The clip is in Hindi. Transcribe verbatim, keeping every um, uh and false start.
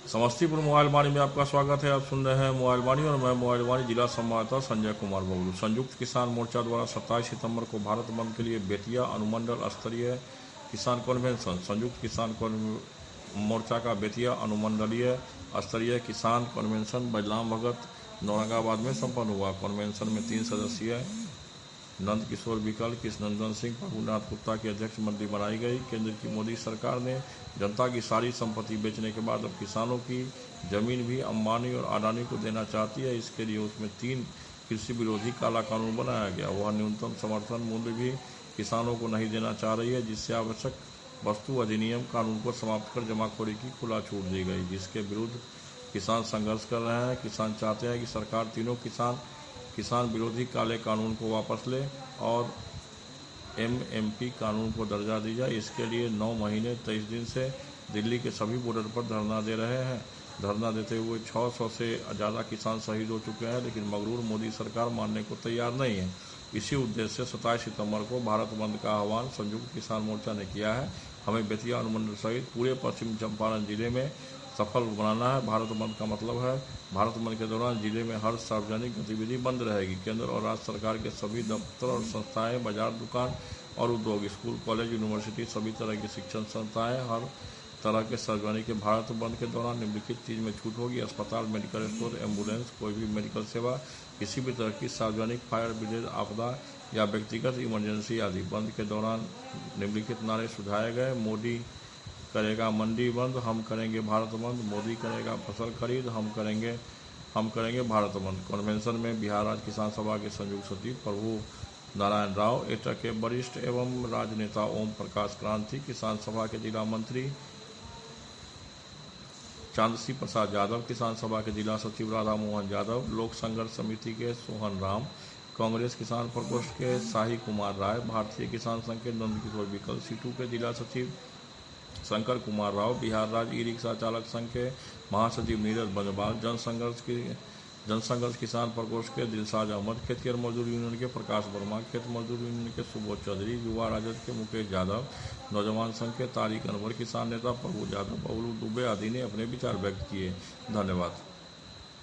समस्तीपुर मोबाइल वाणी में आपका स्वागत है। आप सुन रहे हैं मोबाइल वाणी और मैं मोबाइल वाणी जिला संवाददाता संजय कुमार बबलू। संयुक्त किसान मोर्चा द्वारा सत्ताईस सितंबर को भारत बंद के लिए बेतिया अनुमंडल स्तरीय किसान कन्वेंशन। संयुक्त किसान मोर्चा का बेतिया अनुमंडलीय स्तरीय किसान कन्वेंशन बलराम भगत औरंगाबाद में संपन्न हुआ। कन्वेंशन में तीन सदस्यीय नंद किशोर विकल, कृष्णनंदन सिंह, प्रभुनाथ गुप्ता की अध्यक्ष मंडली बनाई गई। केंद्र की मोदी सरकार ने जनता की सारी संपत्ति बेचने के बाद अब किसानों की जमीन भी अंबानी और अडानी को देना चाहती है। इसके लिए उसमें तीन कृषि विरोधी काला कानून बनाया गया। वह न्यूनतम समर्थन मूल्य भी किसानों को नहीं देना चाह रही है, जिससे आवश्यक वस्तु अधिनियम कानून को समाप्त कर जमाखोरी की खुला छूट दी गई, जिसके विरुद्ध किसान संघर्ष कर रहे हैं। किसान चाहते हैं कि सरकार तीनों किसान किसान विरोधी काले कानून को वापस ले और एमएमपी कानून को दर्जा दी जाए। इसके लिए नौ महीने तेईस दिन से दिल्ली के सभी बॉर्डर पर धरना दे रहे हैं। धरना देते हुए छह सौ से ज़्यादा किसान शहीद हो चुके हैं, लेकिन मगरूर मोदी सरकार मानने को तैयार नहीं है। इसी उद्देश्य से सत्ताईस सितंबर को भारत बंद का आह्वान संयुक्त किसान मोर्चा ने किया है। हमें बेतिया अनुमंडल सहित पूरे पश्चिम चंपारण जिले में सफल बनाना है। भारत बंद का मतलब है भारत बंद के दौरान जिले में हर सार्वजनिक गतिविधि बंद रहेगी। केंद्र और राज्य सरकार के सभी दफ्तर और संस्थाएं, बाजार, दुकान और उद्योग, स्कूल, कॉलेज, यूनिवर्सिटी, सभी तरह की शिक्षण संस्थाएं, हर तरह के सार्वजनिक के भारत बंद के दौरान निम्नलिखित चीज में छूट होगी। अस्पताल, मेडिकल स्टोर, एम्बुलेंस, कोई भी मेडिकल सेवा, किसी भी तरह की सार्वजनिक, फायर ब्रिगेड, आपदा या व्यक्तिगत इमरजेंसी आदि। बंद के दौरान निम्नलिखित नारे सुझाए गए। मोदी करेगा मंडी बंद, हम करेंगे भारत बंद। मोदी करेगा फसल खरीद, हम करेंगे हम करेंगे भारत बंद। कन्वेंशन में बिहार राज्य किसान सभा के संयुक्त सचिव प्रभु नारायण राव, एटा के वरिष्ठ एवं राजनेता ओम प्रकाश क्रांति, किसान सभा के जिला मंत्री चांदसी प्रसाद यादव, किसान सभा के जिला सचिव राधा मोहन यादव, लोक संघर्ष समिति के सोहन राम, कांग्रेस किसान प्रकोष्ठ के शाही कुमार राय, भारतीय किसान संघ के नंद किशोर विकल, सीटू के जिला सचिव शंकर कुमार राव, बिहार राज्य ई रिक्शा चालक संघ के महासचिव नीरज बंजवाल, जनसंघर्ष की जनसंघर्ष किसान प्रकोष्ठ के दिलशाद अहमद, खेतिहर मजदूर यूनियन के प्रकाश वर्मा, खेत मजदूर यूनियन के सुबोध चौधरी, युवा राजद के मुकेश यादव, नौजवान संघ के तारिक अनवर, किसान नेता प्रभु यादव, बबलू दुबे आदि ने अपने विचार व्यक्त किए। धन्यवाद।